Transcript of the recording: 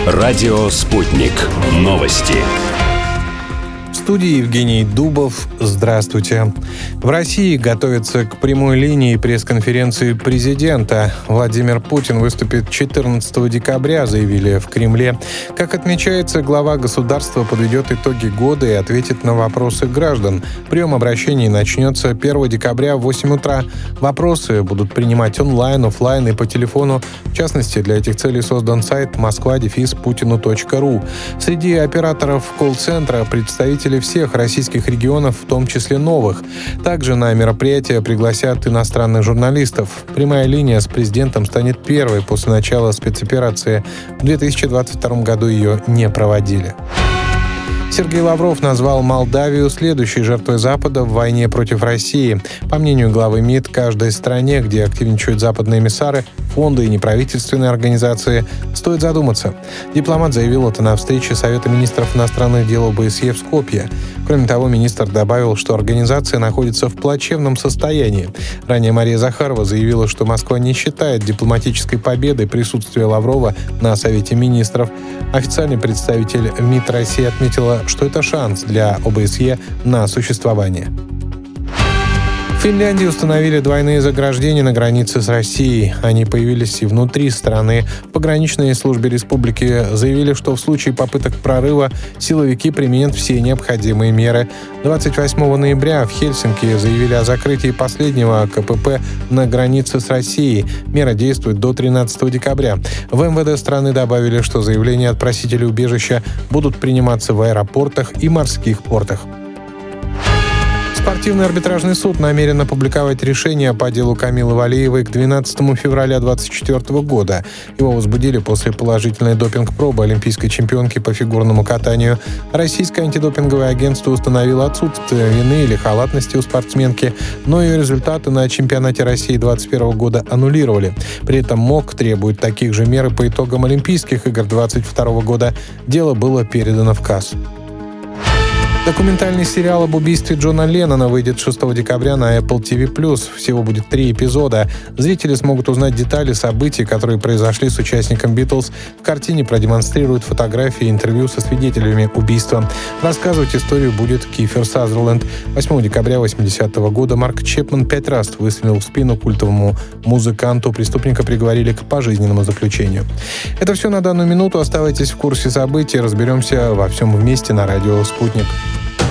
Радио «Спутник». Новости. В студии Евгений Дубов. Здравствуйте. В России готовится к прямой линии пресс-конференции президента. Владимир Путин выступит 14 декабря, заявили в Кремле. Как отмечается, глава государства подведет итоги года и ответит на вопросы граждан. Прием обращений начнется 1 декабря в 8 утра. Вопросы будут принимать онлайн, офлайн и по телефону. В частности, для этих целей создан сайт moskva-putinu.ru. Среди операторов колл-центра представители всех российских регионов, в том числе новых. Также на мероприятие пригласят иностранных журналистов. Прямая линия с президентом станет первой после начала спецоперации. В 2022 году ее не проводили. Сергей Лавров назвал Молдавию следующей жертвой Запада в войне против России. По мнению главы МИД, каждой стране, где активничают западные эмиссары, фонды и неправительственные организации, стоит задуматься. Дипломат заявил это на встрече Совета министров иностранных дел ОБСЕ в Скопье. Кроме того, министр добавил, что организация находится в плачевном состоянии. Ранее Мария Захарова заявила, что Москва не считает дипломатической победой присутствие Лаврова на Совете министров. Официальный представитель МИД России отметила, что это шанс для ОБСЕ на существование. В Финляндии установили двойные заграждения на границе с Россией. Они появились и внутри страны. В пограничной службе республики заявили, что в случае попыток прорыва силовики применят все необходимые меры. 28 ноября в Хельсинки заявили о закрытии последнего КПП на границе с Россией. Мера действует до 13 декабря. В МВД страны добавили, что заявления от просителей убежища будут приниматься в аэропортах и морских портах. Спортивный арбитражный суд намерен опубликовать решение по делу Камилы Валиевой к 12 февраля 2024 года. Его возбудили после положительной допинг-пробы олимпийской чемпионки по фигурному катанию. Российское антидопинговое агентство установило отсутствие вины или халатности у спортсменки, но ее результаты на чемпионате России 2021 года аннулировали. При этом МОК требует таких же мер и по итогам Олимпийских игр 2022 года. Дело было передано в КАС. Документальный сериал об убийстве Джона Леннона выйдет 6 декабря на Apple TV+. Всего будет 3 эпизода. Зрители смогут узнать детали событий, которые произошли с участником «Битлз». В картине продемонстрируют фотографии и интервью со свидетелями убийства. Рассказывать историю будет Кифер Сазерленд. 8 декабря 1980 года Марк Чепман 5 раз выстрелил в спину культовому музыканту. Преступника приговорили к пожизненному заключению. Это все на данную минуту. Оставайтесь в курсе событий. Разберемся во всем вместе на радио «Спутник».